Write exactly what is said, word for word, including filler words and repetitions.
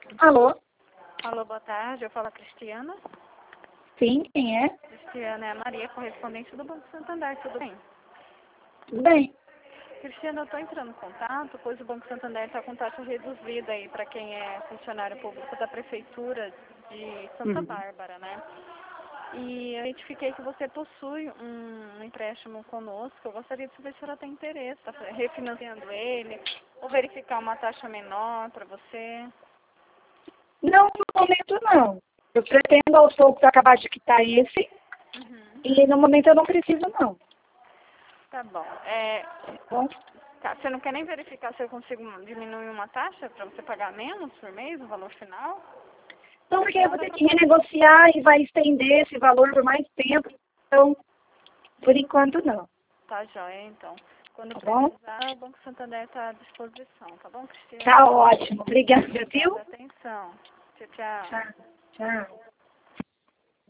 Alô? Alô, boa tarde. Eu falo a Cristiana. Sim, quem é? Cristiana é a Maria, correspondente do Banco Santander. Tudo bem? Tudo bem. Cristiana, eu estou entrando em contato, pois o Banco Santander está com taxa reduzida aí para quem é funcionário público da Prefeitura de Santa Uhum. Bárbara, né? E eu identifiquei que você possui um empréstimo conosco. Eu gostaria de saber se ela tem interesse, tá refinanciando ele, ou verificar uma taxa menor para você. Não, no momento não. Eu pretendo aos poucos acabar de quitar esse Uhum. e no momento eu não preciso não. Tá bom. É, Bom, tá, você não quer nem verificar se eu consigo diminuir uma taxa para você pagar menos por mês, o valor final? então porque eu vou ter que renegociar e vai estender esse valor por mais tempo. Então, por enquanto não. Tá joia, então. Quando Tá bom? precisar, o Banco Santander está à disposição, tá bom, Cristiano? Tá ótimo. Obrigada, Obrigada viu? pela atenção. Tchau, tchau. Tchau. Tchau.